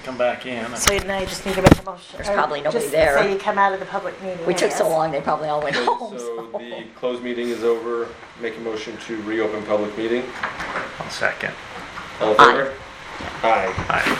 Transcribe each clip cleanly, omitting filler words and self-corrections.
come back in. So now you just need to make a motion. There's or probably nobody just there. say you come out of the public meeting. We I took so guess. long, they probably all went Okay, home. so the closed meeting is over. Make a motion to reopen public meeting. I'll second. All in Aye. favor? Aye. Aye.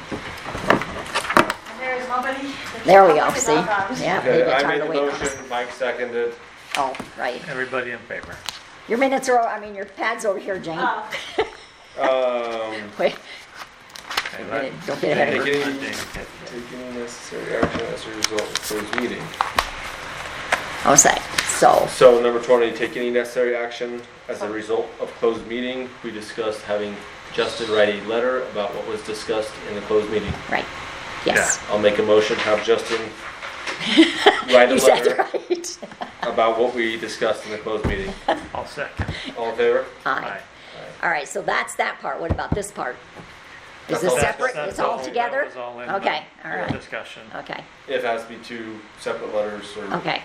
And there is nobody. There we go, Public is see? all gone. Yeah, Okay, maybe I time made to the wait. motion, Mike seconded. Oh, right. Everybody in favor? Your minutes are, your pad's over here, Jane. Oh, Wait, Okay, don't get ahead of Take her. any necessary action as a result of closed meeting. I'll say, so, So number 20, take any necessary action as a result of closed meeting. We discussed having Justin write a letter about what was discussed in the closed meeting. right, yes. I'll make a motion to have Justin write a You said letter right. about what we discussed in the closed meeting. I'll second. All in favor? Aye. All right, so that's that part. What about this part? Is That's this all- separate? That's It's all that together? was all in Okay, the all right. discussion. Okay, It has to be two separate letters or, okay.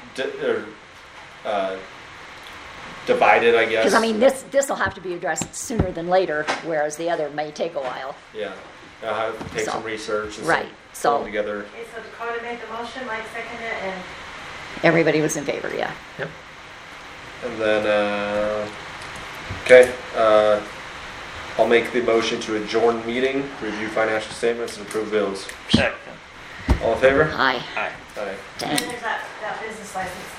Divided, I guess. Because I mean, this will have to be addressed sooner than later, whereas the other may take a while. Yeah. I'll have to take So- some research and right, some so- together. okay, so Dakota made the motion, Mike seconded it, and Everybody was in favor, yeah. Yep. And then, okay, I'll make the motion to adjourn meeting, review financial statements, and approve bills. Second. All in favor? Aye. Aye. Aye. Dang. then there's that business license